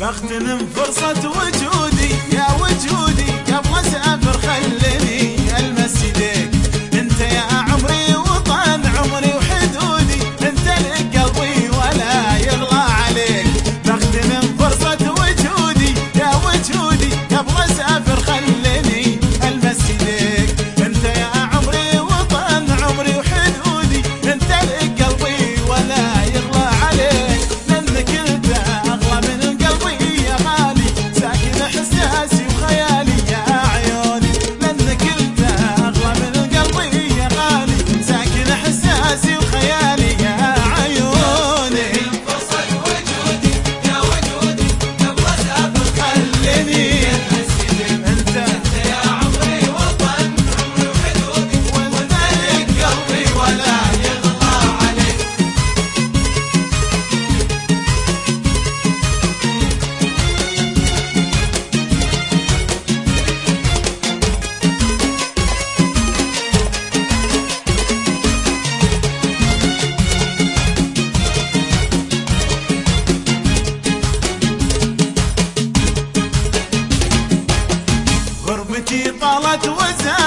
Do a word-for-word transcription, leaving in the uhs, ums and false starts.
بغتنم فرصة وجودي يا وجودي قبل اسافر خلني المس يديك. انت يا عمري وطن عمري وحدودي، انت لك قلبي ولا يغلى عليك. بغتنم فرصة وجودي يا وجودي قبل اسافر خلني المس يديك. انت يا عمري وطن عمري وحدودي، انت لك قلبي ولا يغلى عليك. لانك انت اغلى من قلبي يا غالي، ساكن احساسي وخيالي يا عيوني. لانك انت اغلى من قلبي يا غالي، ساكن احساسي وخيالي يا عيوني. فرصة وجودي يا وجودي قبل اسافر خلني انت يا عمري وطن عمري وحدودي، وانت لك قلبي ولا يغلى عليك. غربتي طالت وزادت